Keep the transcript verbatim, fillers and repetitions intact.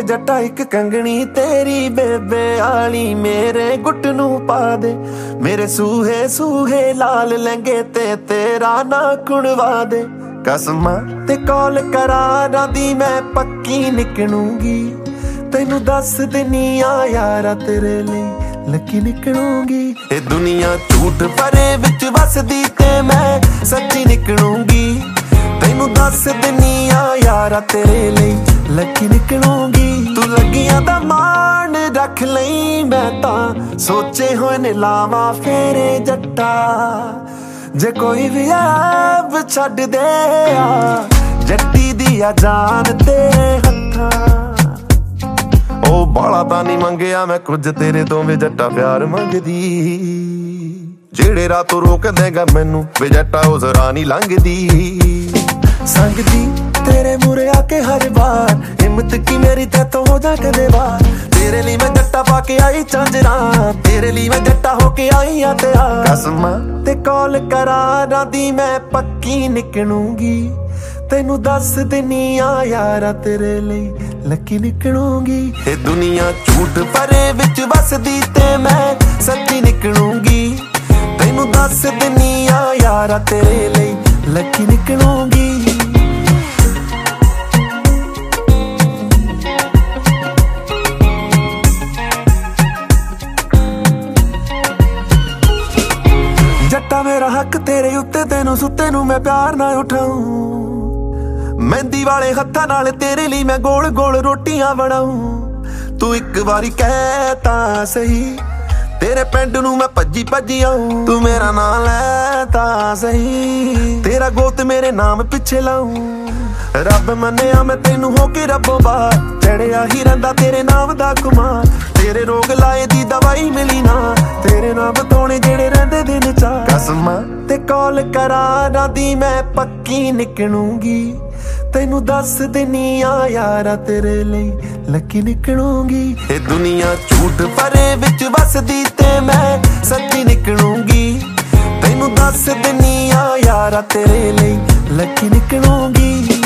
ਵੇ ਜੱਟਾ ਇੱਕ ਕੰਗਣੀ ਤੇਰੀ ਬੇਬੇ ਆਲੀ ਮੇਰੇ ਗੁੱਟ ਨੂੰ ਪਾ ਦੇ। ਮੇਰੇ ਸੂਹੇ ਸੂਹੇ ਲਾਲ ਲਹਿੰਗੇ ਤੇ ਤੇਰਾ ਨਾ ਕੁਣਵਾ ਦੇ। ਕਸਮਾਂ ਤੇ ਕੌਲ ਕਰਾਰਾਂ ਦੀ ਮੈਂ ਪੱਕੀ ਨਿਕਲੂੰਗੀ, ਤੈਨੂੰ ਦੱਸ ਦਿੰਨੀ ਆ ਯਾਰਾ ਤੇਰੇ ਲਈ ਲੱਕੀ ਨਿਕਲੂੰਗੀ। ਇਹ ਦੁਨੀਆ ਝੂਠ ਭਰੇ ਵਿੱਚ ਵਸਦੀ ਤੇ ਮੈਂ ਸੱਚੀ ਨਿਕਲੂੰਗੀ, ਤੈਨੂੰ ਦੱਸ ਦਿੰਨੀ ਆ ਯਾਰਾ ਤੇਰੇ ਲਈ ਲੱਕੀ ਨਿਕਲੂੰਗੀ। ਤੂੰ ਲੱਗੀਆਂ ਦਾ ਮਾਣ ਰੱਖ ਲਈ, ਮੈਂ ਤਾਂ ਸੋਚੇ ਹੋਏ ਨੇ ਲਾਵਾਂ ਫੇਰੇ ਜੱਟਾ। ਜੇ ਕੋਈ ਵੀ ਆਪ ਛੱਡ ਦੇ ਆ ਜੱਟੀ ਦੀ ਆ ਜਾਨ ਤੇਰੇ ਹੱਥਾਂ। ਉਹ ਬਾਲਾ ਤਾਂ ਨਹੀਂ ਮੰਗਿਆ ਮੈਂ ਕੁਝ ਤੇਰੇ ਤੋਂ ਵੇ ਜੱਟਾ, ਪਿਆਰ ਮੰਗਦੀ ਜਿਹੜੇ ਰਾਹ ਤੋਂ ਰੋਕ ਦੇਗਾ ਮੈਨੂੰ ਵੇ ਜੱਟਾ ਉਸ ਰਾਹ ਨਹੀਂ ਲੰਘਦੀ। ਸੰਗਦੀ ਤੇਰੇ ਮੂਰੇ ਆ ਕੇ ਹਰ ਵਾਰ, ਹਿੰਮਤ ਕੀ ਮੇਰੀ ਤੈਥੋਂ ਹੋ ਜਾ ਕਦੇ ਵਾਰ। ਤੇਰੇ ਲਈ ਮੈਂ ਜੱਟਾ ਪਾ ਕੇ ਆਈ ਝਾਂਜਰਾਂ, ਤੇਰੇ ਲਈ ਮੈਂ ਜੱਟਾ ਹੋ ਕੇ ਆਈ ਆ ਤਿਆਰ। ਕਸਮਾਂ ਤੇ ਕੌਲ ਕਰਾਰਾਂ ਦੀ ਮੈਂ ਪੱਕੀ ਨਿਕਲੂੰਗੀ, ਤੈਨੂੰ ਦੱਸ ਦਿੰਨੀ ਆ ਯਾਰਾ ਤੇਰੇ ਲਈ ਲੱਕੀ ਨਿਕਲੂੰਗੀ। ਇਹ ਦੁਨੀਆ ਝੂਠ ਭਰੇ ਵਿੱਚ ਵਸਦੀ ਤੇ ਮੈਂ ਸੱਚੀ ਨਿਕਲੂੰਗੀ, ਤੈਨੂੰ ਦੱਸ ਦਿੰਨੀ ਆ ਯਾਰਾ ਤੇਰੇ ਲਈ ਲੱਕੀ ਨਿਕਲੂੰਗੀ। ਜੱਟਾ ਮੇਰਾ ਹੱਕ ਤੇਰੇ ਉੱਤੇ, ਤੈਨੂੰ ਸੁੱਤੇ ਨੂੰ ਮੈਂ ਪਿਆਰ ਨਾ ਉਠਾਊਂ। ਮਹਿੰਦੀ ਵਾਲੇ ਹੱਥਾਂ ਨਾਲ ਤੇਰੇ ਲਈ ਮੈਂ ਗੋਲ ਗੋਲ ਰੋਟੀਆਂ ਬਣਾਊਂ। ਤੂੰ ਇੱਕ ਵਾਰੀ ਕਹਿ ਤਾਂ ਸਹੀ, ਤੇਰੇ ਪਿੰਡ ਨੂੰ ਮੈਂ ਭੱਜੀ ਭੱਜੀ ਆਊਂ। ਤੂੰ ਮੇਰਾ ਨਾਂ ਲੈ ਤਾਂ ਸਹੀ, ਤੇਰਾ ਗੋਤ ਮੇਰੇ ਨਾਮ ਪਿੱਛੇ ਲਾਊਂ। ਰੱਬ ਮੰਨਿਆ ਮੈਂ ਤੈਨੂੰ ਹੋ ਕੇ ਰੱਬੋਂ ਬਾਹਰ, ਚੜਿਆ ਹੀ ਰਹਿੰਦਾ ਤੇਰੇ ਨਾਮ ਦਾ ਕੁਮਾਰ। ਤੇਰੇ ਰੋਗ ਲਾਏ ਦੀ ਦਵਾਈ ਮਿਲੀ ਨਾ, ਤੇਰੇ ਨਾਮ ਬਤਾਉਣੇ ਜਿਹੜੇ ਰਹਿੰਦੇ ਦਿਨ ਚਾ। ਕਸਮਾਂ ਤੇ ਕੌਲ ਕਰਾਰਾਂ ਦੀ ਮੈਂ ਪੱਕੀ ਨਿਕਲੂੰਗੀ, ਤੈਨੂੰ ਦੱਸ ਦਿੰਨੀ ਆ ਯਾਰਾ ਤੇਰੇ ਲਈ ਲੱਕੀ ਨਿਕਲੂੰਗੀ। ਇਹ ਦੁਨੀਆ ਝੂਠ ਭਰੇ ਵਿੱਚ ਵਸਦੀ ਤੇ ਮੈਂ ਸੱਚੀ ਨਿਕਲੂੰਗੀ, ਤੈਨੂੰ ਦੱਸ ਦਿੰਨੀ ਆ ਯਾਰਾ ਤੇਰੇ ਲਈ ਲੱਕੀ ਨਿਕਲੂੰਗੀ।